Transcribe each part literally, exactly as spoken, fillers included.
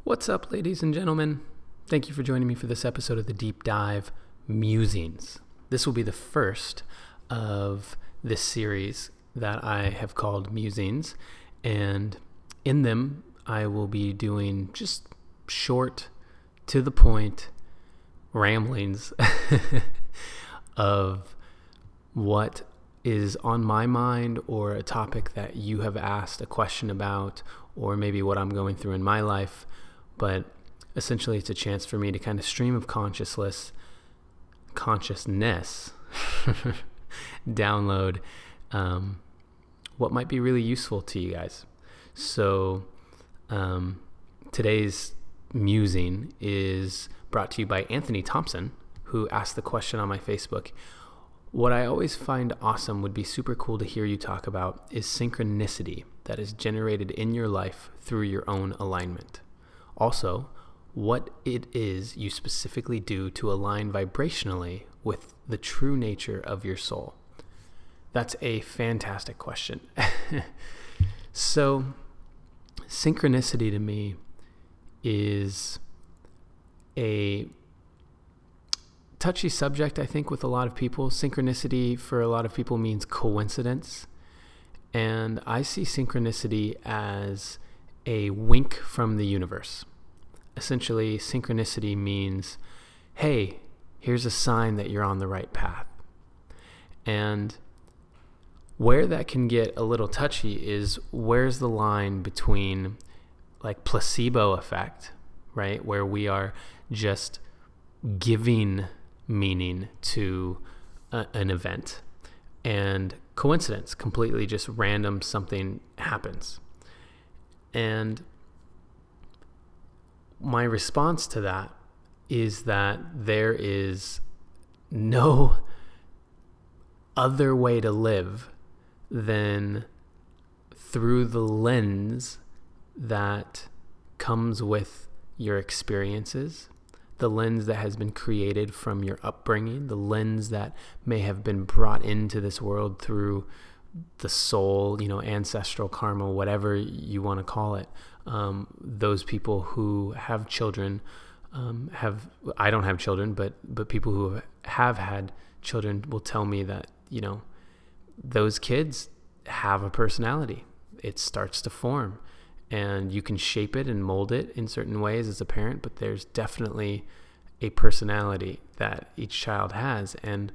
What's up, ladies and gentlemen? Thank you for joining me for this episode of the Deep Dive Musings. This will be the first of this series that I have called Musings, and in them I will be doing just short, to the point ramblings of what is on my mind, or a topic that you have asked a question about, or maybe what I'm going through in my life. But essentially it's a chance for me to kind of stream of consciousness, consciousness, download um, what might be really useful to you guys. So um, today's musing is brought to you by Anthony Thompson, who asked the question on my Facebook. What I always find awesome, would be super cool to hear you talk about, is synchronicity that is generated in your life through your own alignment. Also, what it is you specifically do to align vibrationally with the true nature of your soul. That's a fantastic question. So, synchronicity to me is a touchy subject, I think, with a lot of people. Synchronicity for a lot of people means coincidence. And I see synchronicity as a wink from the universe. Essentially, synchronicity means, hey, here's a sign that you're on the right path. And where that can get a little touchy is, where's the line between like placebo effect, right? Where we are just giving meaning to a, an event, and coincidence, completely just random, something happens. And my response to that is that there is no other way to live than through the lens that comes with your experiences, the lens that has been created from your upbringing, the lens that may have been brought into this world through the soul, you know, ancestral karma, whatever you want to call it. Um, those people who have children um, have, I don't have children, but, but people who have had children will tell me that, you know, those kids have a personality. It starts to form, and you can shape it and mold it in certain ways as a parent, but there's definitely a personality that each child has. And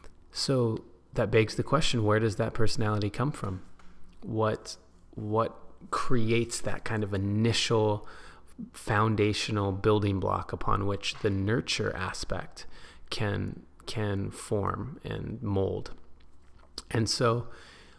so that begs the question, where does that personality come from? What, what creates that kind of initial foundational building block upon which the nurture aspect can, can form and mold? And so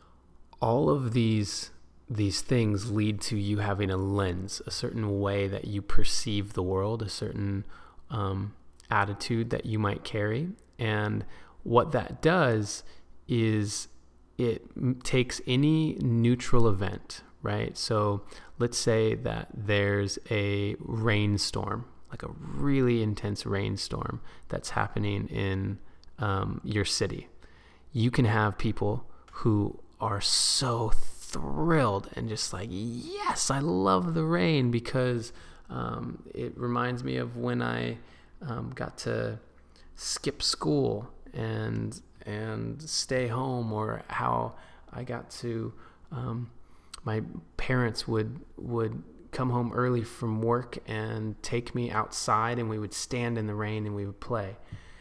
all of these these things lead to you having a lens, a certain way that you perceive the world, a certain um, attitude that you might carry. And what that does is it m- takes any neutral event, right? So let's say that there's a rainstorm, like a really intense rainstorm that's happening in um, your city. You can have people who are so thrilled and just like, yes, I love the rain, because um, it reminds me of when I um, got to skip school and and stay home, or how I got to um, my parents would would come home early from work and take me outside, and we would stand in the rain and we would play.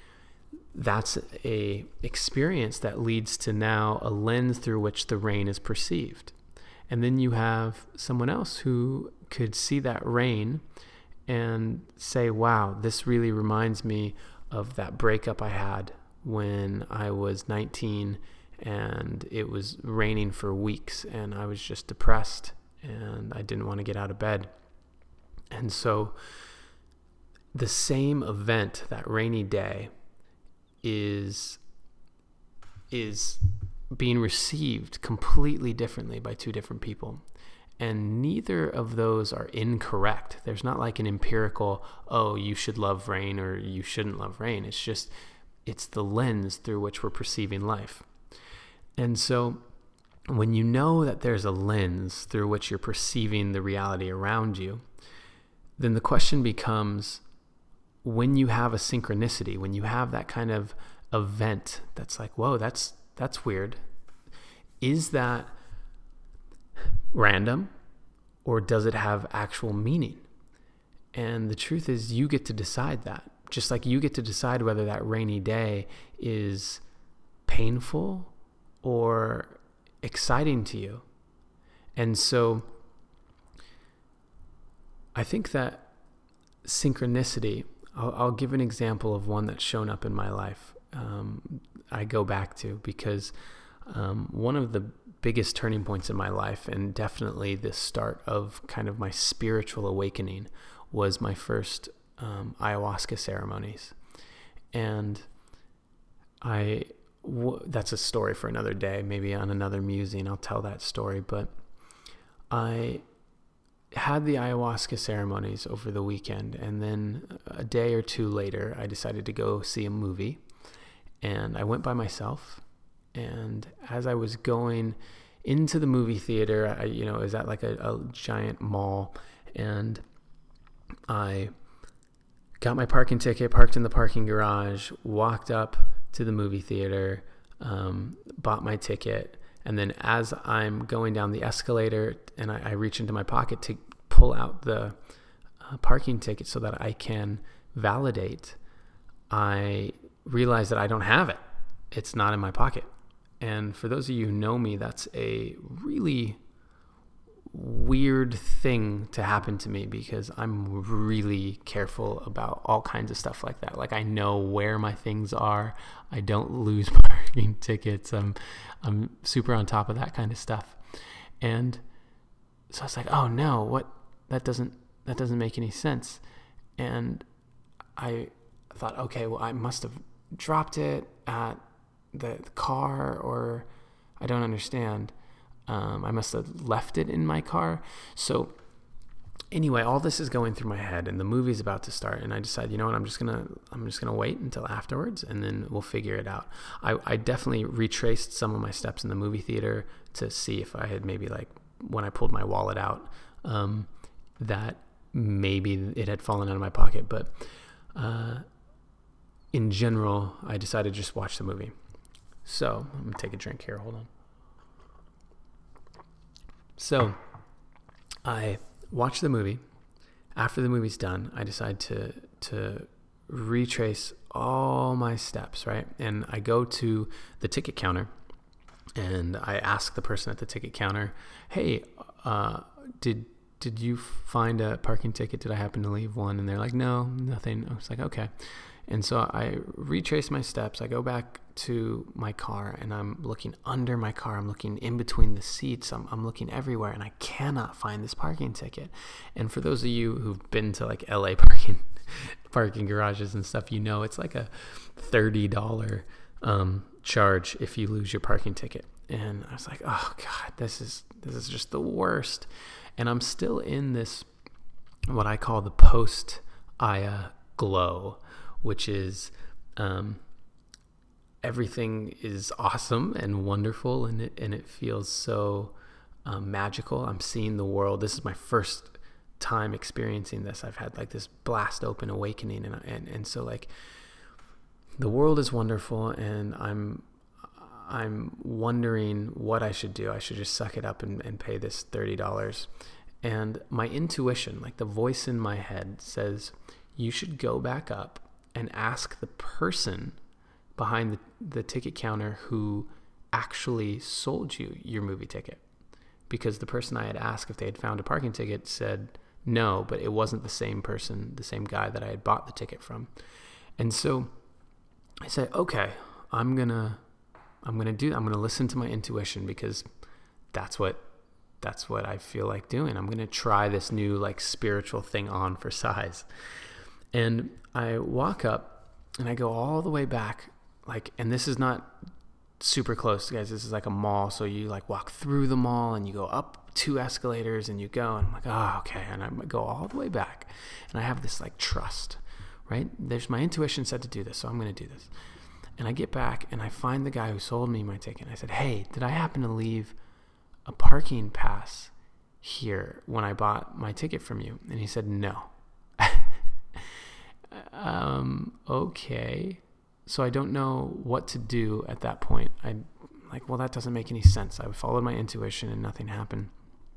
That's a experience that leads to now a lens through which the rain is perceived. And then you have someone else who could see that rain and say, wow, this really reminds me of that breakup I had when I was nineteen, and it was raining for weeks and I was just depressed and I didn't want to get out of bed. And so the same event, that rainy day, is is being received completely differently by two different people. And neither of those are incorrect. There's not like an empirical, oh, you should love rain or you shouldn't love rain. It's just, it's the lens through which we're perceiving life. And so when you know that there's a lens through which you're perceiving the reality around you, then the question becomes, when you have a synchronicity, when you have that kind of event that's like, whoa, that's that's weird, is that random or does it have actual meaning? And the truth is, you get to decide that. Just like you get to decide whether that rainy day is painful or exciting to you. And so I think that synchronicity, I'll, I'll give an example of one that's shown up in my life. Um, I go back to because um, one of the biggest turning points in my life, and definitely the start of kind of my spiritual awakening, was my first um, ayahuasca ceremonies. And I, w- that's a story for another day, maybe on another musing, I'll tell that story. But I had the ayahuasca ceremonies over the weekend, and then a day or two later, I decided to go see a movie, and I went by myself. And as I was going into the movie theater, I, you know, it was at like a, a giant mall, and I got my parking ticket, parked in the parking garage, walked up to the movie theater, um, bought my ticket, and then as I'm going down the escalator and I, I reach into my pocket to pull out the uh, parking ticket so that I can validate, I realize that I don't have it. It's not in my pocket. And for those of you who know me, that's a really weird thing to happen to me because I'm really careful about all kinds of stuff like that. Like, I know where my things are. I don't lose parking tickets. I'm I'm super on top of that kind of stuff. And so I was like, oh no, what that doesn't that doesn't make any sense. And I thought, okay, well, I must have dropped it at the car, or I don't understand. Um, I must have left it in my car. So anyway, all this is going through my head, and the movie's about to start, and I decide, you know what, I'm just gonna I'm just gonna wait until afterwards, and then we'll figure it out. I, I definitely retraced some of my steps in the movie theater to see if I had maybe, like, when I pulled my wallet out, um, that maybe it had fallen out of my pocket. But uh, in general, I decided to just watch the movie. So I'm gonna take a drink here. Hold on. So I watch the movie. After the movie's done, I decide to to retrace all my steps, right? And I go to the ticket counter, and I ask the person at the ticket counter, hey, uh, did did you find a parking ticket? Did I happen to leave one? And they're like, no, nothing. I was like, okay. And so I retrace my steps. I go back to my car, and I'm looking under my car. I'm looking in between the seats. I'm, I'm looking everywhere, and I cannot find this parking ticket. And for those of you who've been to like L A parking parking garages and stuff, you know it's like a thirty dollars um, charge if you lose your parking ticket. And I was like, oh God, this is this is just the worst. And I'm still in this, what I call the post-Aya glow, which is um, everything is awesome and wonderful, and it and it feels so um, magical. I'm seeing the world. This is my first time experiencing this. I've had like this blast open awakening, and and and so like the world is wonderful, and I'm I'm wondering what I should do. I should just suck it up and, and pay this thirty dollars. And my intuition, like the voice in my head, says you should go back up and ask the person behind the, the ticket counter who actually sold you your movie ticket. Because the person I had asked if they had found a parking ticket said no, but it wasn't the same person, the same guy that I had bought the ticket from. And so I said, okay, I'm gonna I'm gonna do I'm gonna listen to my intuition, because that's what that's what I feel like doing. I'm gonna try this new like spiritual thing on for size. And I walk up and I go all the way back, like, and this is not super close, guys. This is like a mall. So you like walk through the mall and you go up two escalators and you go, and I'm like, oh, okay. And I go all the way back, and I have this like trust, right? There's my intuition said to do this, so I'm going to do this. And I get back and I find the guy who sold me my ticket. I said, hey, did I happen to leave a parking pass here when I bought my ticket from you? And he said, no. um, okay. So I don't know what to do at that point. I like, well, that doesn't make any sense. I followed my intuition and nothing happened.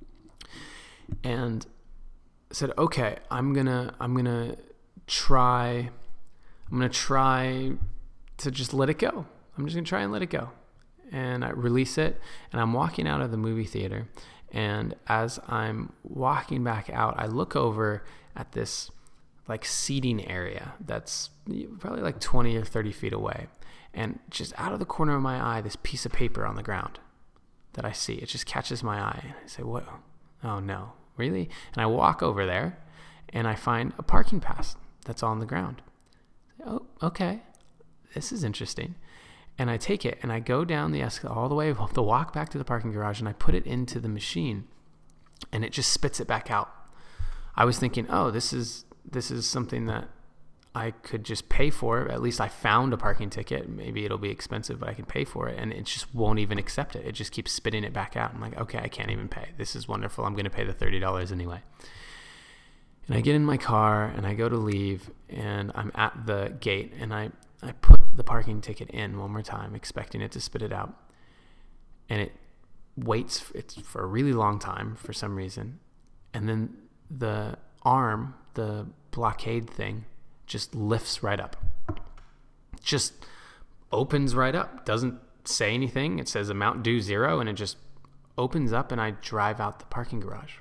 And said, okay, I'm gonna, I'm gonna try, I'm gonna try to just let it go. I'm just gonna try and let it go. And I release it, and I'm walking out of the movie theater. And as I'm walking back out, I look over at this like seating area that's probably like twenty or thirty feet away. And just out of the corner of my eye, this piece of paper on the ground that I see, it just catches my eye. And I say, what? Oh no, really? And I walk over there and I find a parking pass that's on the ground. Oh, okay. This is interesting. And I take it and I go down the escalator all the way, the walk back to the parking garage, and I put it into the machine and it just spits it back out. I was thinking, oh, this is, this is something that I could just pay for. At least I found a parking ticket. Maybe it'll be expensive, but I can pay for it. And it just won't even accept it. It just keeps spitting it back out. I'm like, okay, I can't even pay. This is wonderful. I'm going to pay the thirty dollars anyway. And I get in my car and I go to leave, and I'm at the gate, and I, I put the parking ticket in one more time, expecting it to spit it out. And it waits for, it's for a really long time for some reason. And then the arm, the blockade thing, just lifts right up. Just opens right up. Doesn't say anything. It says amount due zero, and it just opens up, and I drive out the parking garage.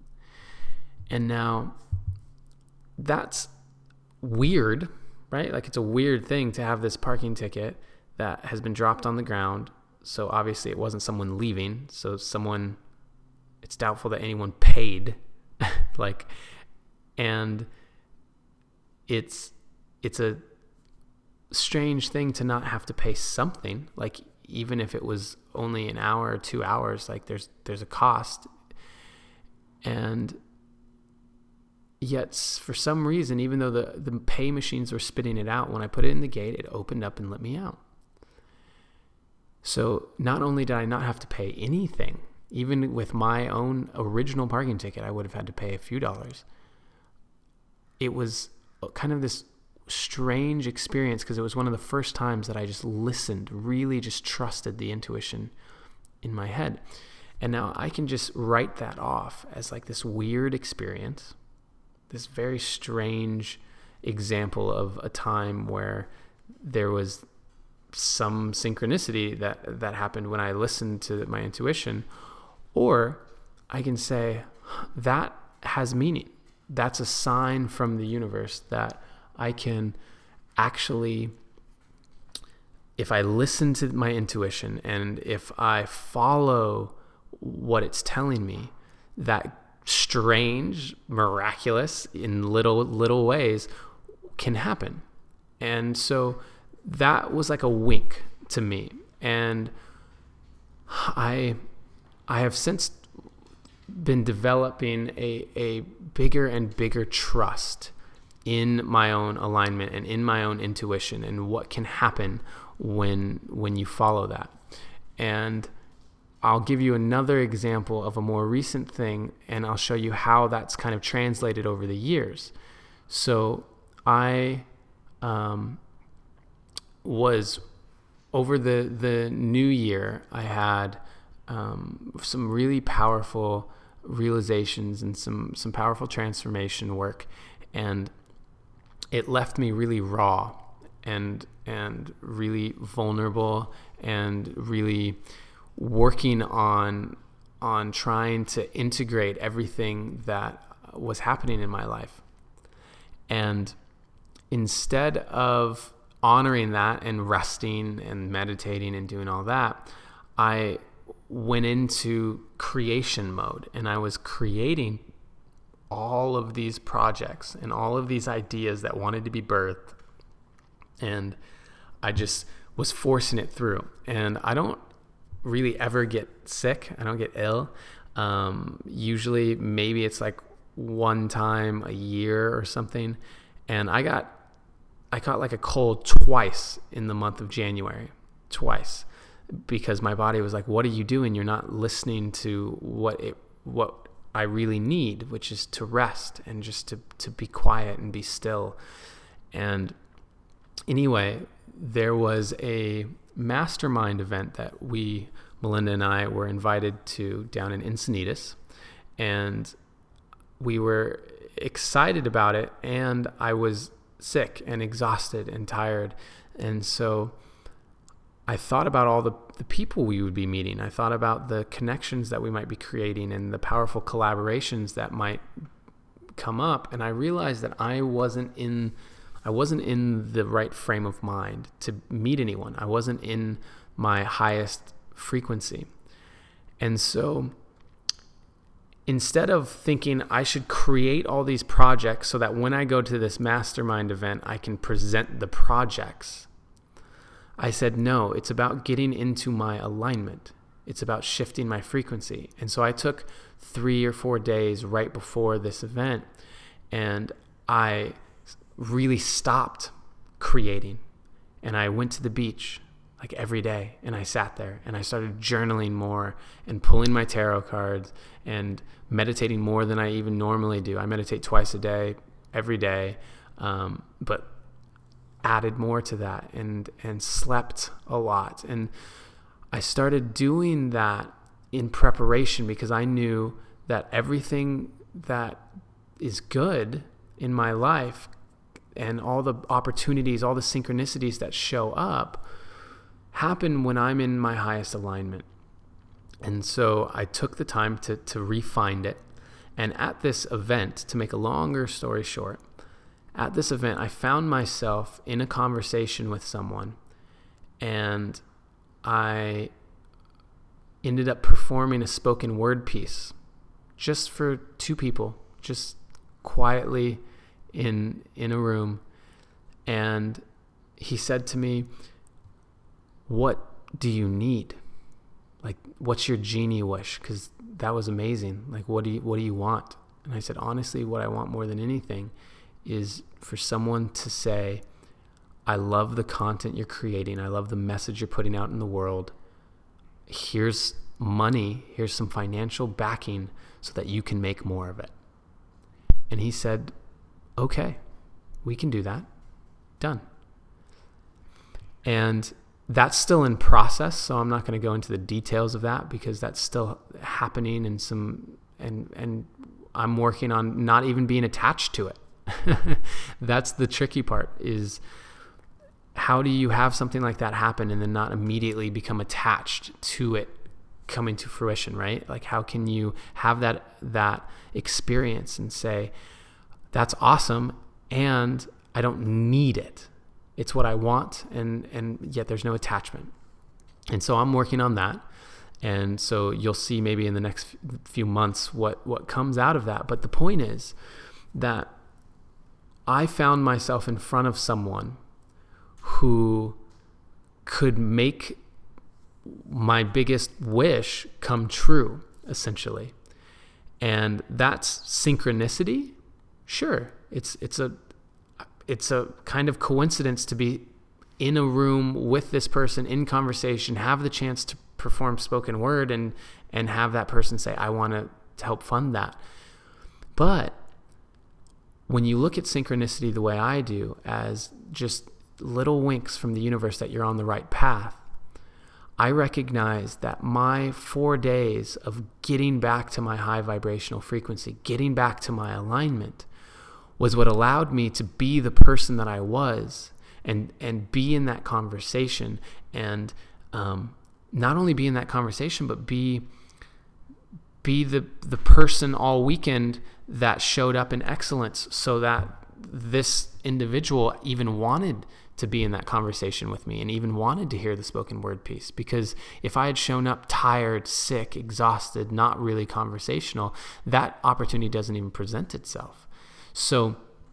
And now that's weird, right? Like, it's a weird thing to have this parking ticket that has been dropped on the ground. So obviously it wasn't someone leaving. So someone, it's doubtful that anyone paid. like, and it's, it's a strange thing to not have to pay something. Like, even if it was only an hour or two hours, like there's, there's a cost. And yet for some reason, even though the, the pay machines were spitting it out, when I put it in the gate, it opened up and let me out. So not only did I not have to pay anything, even with my own original parking ticket, I would have had to pay a few dollars. It was kind of this strange experience because it was one of the first times that I just listened, really just trusted the intuition in my head. And now I can just write that off as like this weird experience, this very strange example of a time where there was some synchronicity that, that happened when I listened to my intuition. Or I can say that has meaning. That's a sign from the universe that I can actually, if I listen to my intuition and if I follow what it's telling me, that strange, miraculous, in little, little ways can happen. And so that was like a wink to me. And I, I have since been developing a, a bigger and bigger trust in my own alignment and in my own intuition and what can happen when, when you follow that. And I'll give you another example of a more recent thing, and I'll show you how that's kind of translated over the years. So I um, was, over the, the new year, I had um, some really powerful realizations and some, some powerful transformation work, and it left me really raw and and really vulnerable and really working on on trying to integrate everything that was happening in my life. And instead of honoring that and resting and meditating and doing all that, I went into creation mode, and I was creating all of these projects and all of these ideas that wanted to be birthed. And I just was forcing it through. And I don't really ever get sick. I don't get ill. Um, usually maybe it's like one time a year or something. And I got, I got like a cold twice in the month of January, twice, because my body was like, what are you doing? You're not listening to what it, what I really need, which is to rest and just to, to be quiet and be still. And anyway, there was a mastermind event that we, Melinda and I, were invited to down in Encinitas, and we were excited about it, and I was sick and exhausted and tired. And so I thought about all the, the people we would be meeting. I thought about the connections that we might be creating and the powerful collaborations that might come up. And I realized that I wasn't in I wasn't in the right frame of mind to meet anyone. I wasn't in my highest frequency. And so instead of thinking I should create all these projects so that when I go to this mastermind event, I can present the projects, I said, no, it's about getting into my alignment. It's about shifting my frequency. And so I took three or four days right before this event, and I really stopped creating. And I went to the beach like every day, and I sat there and I started journaling more and pulling my tarot cards and meditating more than I even normally do. I meditate twice a day, every day, um, but added more to that, and and slept a lot. And I started doing that in preparation because I knew that everything that is good in my life and all the opportunities, all the synchronicities that show up happen when I'm in my highest alignment. And so I took the time to to refine it. And at this event, to make a longer story short, at this event, I found myself in a conversation with someone, and I ended up performing a spoken word piece just for two people, just quietly in in a room. And he said to me, "What do you need? Like, what's your genie wish?" Because that was amazing. Like, what do you what do you want? And I said, honestly, what I want more than anything is for someone to say, I love the content you're creating. I love the message you're putting out in the world. Here's money. Here's some financial backing so that you can make more of it. And he said, okay, we can do that. Done. And that's still in process, so I'm not going to go into the details of that because that's still happening, and some and and I'm working on not even being attached to it. That's the tricky part, is how do you have something like that happen and then not immediately become attached to it coming to fruition, right? Like, how can you have that that experience and say, that's awesome, and I don't need it. It's what I want, and, and yet there's no attachment. And so I'm working on that. And so you'll see maybe in the next few months what, what comes out of that. But the point is that I found myself in front of someone who could make my biggest wish come true, essentially. And that's synchronicity. Sure, it's it's a it's a kind of coincidence to be in a room with this person in conversation, have the chance to perform spoken word, and and have that person say, I want to help fund that. But when you look at synchronicity the way I do, as just little winks from the universe that you're on the right path, I recognize that my four days of getting back to my high vibrational frequency, getting back to my alignment, was what allowed me to be the person that I was, and and be in that conversation, and um, not only be in that conversation, but be be the the person all weekend that showed up in excellence, so that this individual even wanted to be in that conversation with me and even wanted to hear the spoken word piece. Because if I had shown up tired, sick, exhausted, not really conversational, that opportunity doesn't even present itself. So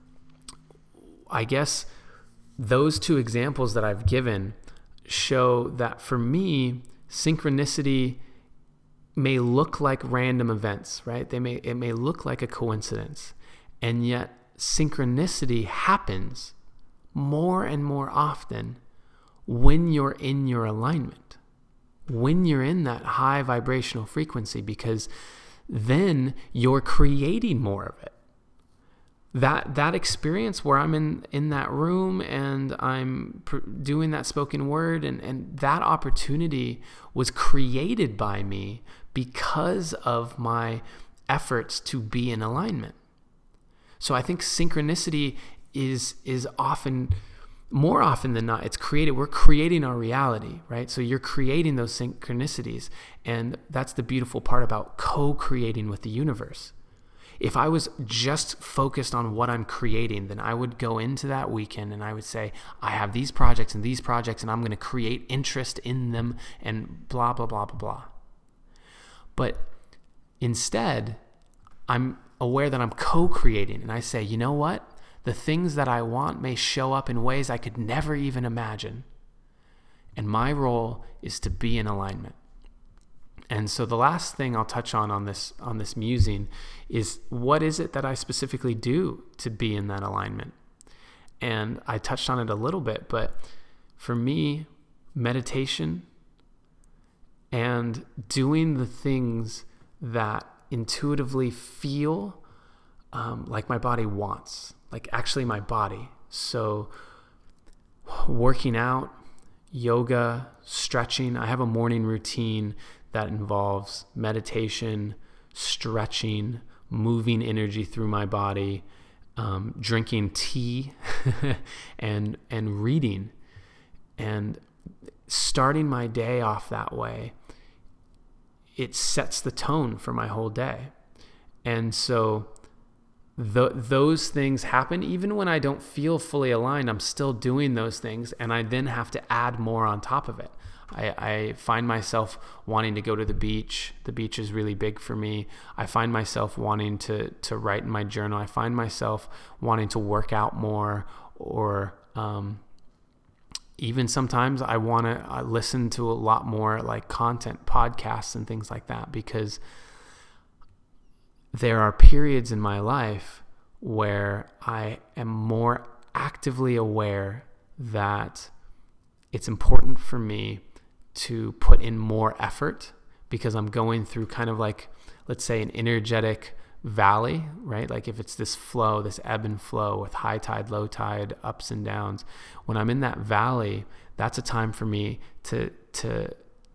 I guess those two examples that I've given show that for me, synchronicity may look like random events, right? They may it may look like a coincidence, and yet synchronicity happens more and more often when you're in your alignment, when you're in that high vibrational frequency, because then you're creating more of it. that that experience where I'm in, in that room and I'm pr- doing that spoken word, and, and that opportunity was created by me because of my efforts to be in alignment. So I think synchronicity is is often, more often than not, it's created. We're creating our reality, right? So you're creating those synchronicities, and that's the beautiful part about co-creating with the universe. If I was just focused on what I'm creating, then I would go into that weekend and I would say, I have these projects and these projects, and I'm going to create interest in them and blah, blah, blah, blah, blah. But instead, I'm aware that I'm co-creating, and I say, you know what? The things that I want may show up in ways I could never even imagine. And my role is to be in alignment. And so the last thing I'll touch on on this on this musing is, what is it that I specifically do to be in that alignment? And I touched on it a little bit, but for me, meditation and doing the things that intuitively feel um, like my body wants, like actually my body. So working out, yoga, stretching. I have a morning routine that involves meditation, stretching, moving energy through my body, um, drinking tea, and and reading, and starting my day off that way. It sets the tone for my whole day, and so th- those things happen even when I don't feel fully aligned. I'm still doing those things, and I then have to add more on top of it. I, I find myself wanting to go to the beach. The beach is really big for me. I find myself wanting to to write in my journal. I find myself wanting to work out more, or um, even sometimes I want to listen to a lot more like content, podcasts and things like that, because there are periods in my life where I am more actively aware that it's important for me to put in more effort, because I'm going through kind of like, let's say, an energetic valley, right? Like if it's this flow, this ebb and flow with high tide, low tide, ups and downs. When I'm in that valley, that's a time for me to to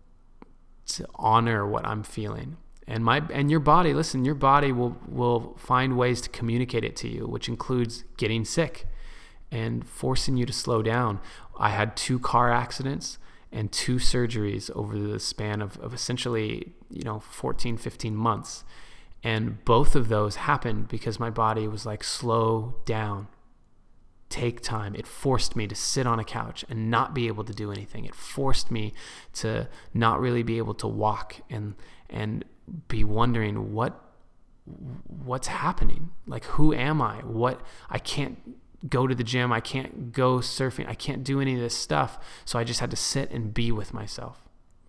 to honor what I'm feeling. And my and your body, listen, your body will will find ways to communicate it to you, which includes getting sick and forcing you to slow down. I had two car accidents and two surgeries over the span of, of essentially, you know, fourteen, fifteen months. And both of those happened because my body was like, slow down, take time. It forced me to sit on a couch and not be able to do anything. It forced me to not really be able to walk and and be wondering what what's happening. Like, who am I? What I can't go to the gym. I can't go surfing. I can't do any of this stuff. So I just had to sit and be with myself.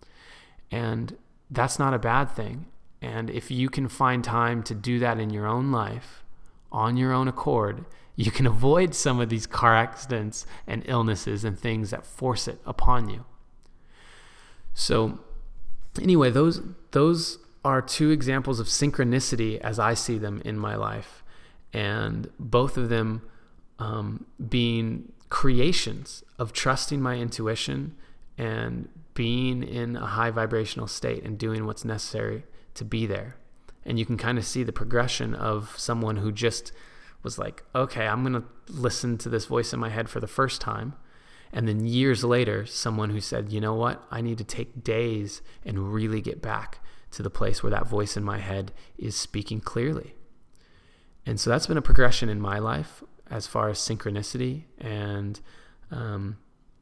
And that's not a bad thing. And if you can find time to do that in your own life, on your own accord, you can avoid some of these car accidents and illnesses and things that force it upon you. So anyway, those those are two examples of synchronicity as I see them in my life. And both of them Um, being creations of trusting my intuition and being in a high vibrational state and doing what's necessary to be there. And you can kind of see the progression of someone who just was like, okay, I'm going to listen to this voice in my head for the first time. And then years later, someone who said, you know what, I need to take days and really get back to the place where that voice in my head is speaking clearly. And so that's been a progression in my life as far as synchronicity. And um,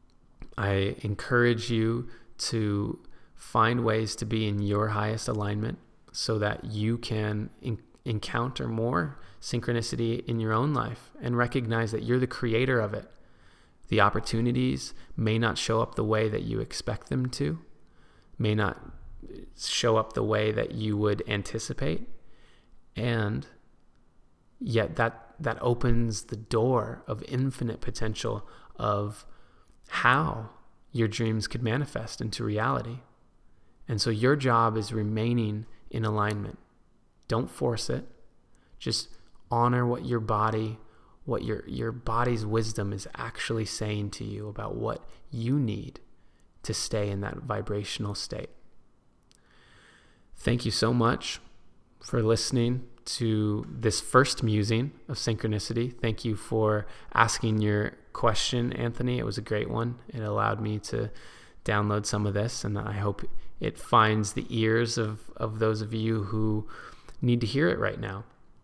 I encourage you to find ways to be in your highest alignment so that you can in- encounter more synchronicity in your own life and recognize that you're the creator of it. The opportunities may not show up the way that you expect them to, may not show up the way that you would anticipate, and yet that that opens the door of infinite potential of how your dreams could manifest into reality. And so your job is remaining in alignment. Don't force it. Just honor what your body, what your, your body's wisdom is actually saying to you about what you need to stay in that vibrational state. Thank you so much for listening to this first musing of synchronicity. Thank you for asking your question, Anthony. It was a great one. It allowed me to download some of this, and I hope it finds the ears of, of those of you who need to hear it right now.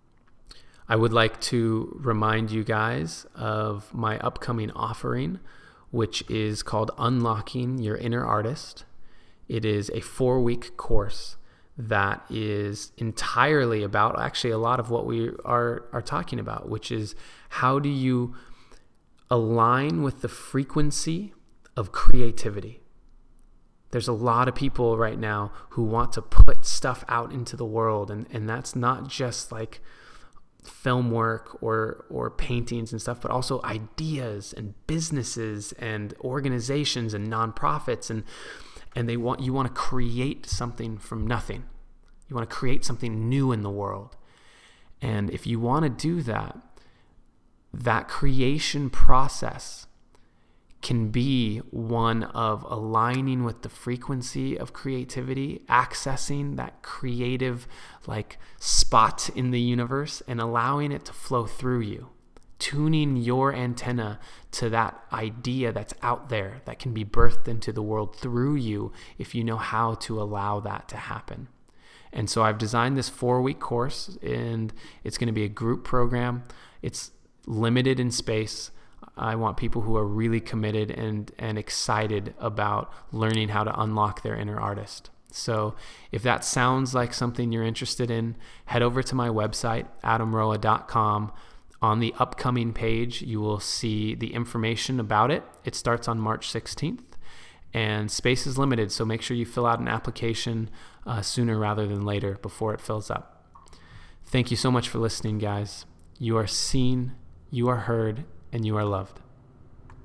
I would like to remind you guys of my upcoming offering, which is called Unlocking Your Inner Artist. It is a four-week course that is entirely about actually a lot of what we are, are talking about, which is how do you align with the frequency of creativity. There's a lot of people right now who want to put stuff out into the world, and, and that's not just like film work or or paintings and stuff, but also ideas and businesses and organizations and nonprofits, and and they want you want to create something from nothing. You want to create something new in the world. And if you want to do that, that creation process can be one of aligning with the frequency of creativity, accessing that creative like spot in the universe and allowing it to flow through you, tuning your antenna to that idea that's out there that can be birthed into the world through you if you know how to allow that to happen. And so I've designed this four-week course, and it's going to be a group program. It's limited in space. I want people who are really committed and, and excited about learning how to unlock their inner artist. So if that sounds like something you're interested in, head over to my website, adam roa dot com. On the upcoming page, you will see the information about it. It starts on March sixteenth, and space is limited, so make sure you fill out an application uh, sooner rather than later before it fills up. Thank you so much for listening, guys. You are seen, you are heard, and you are loved.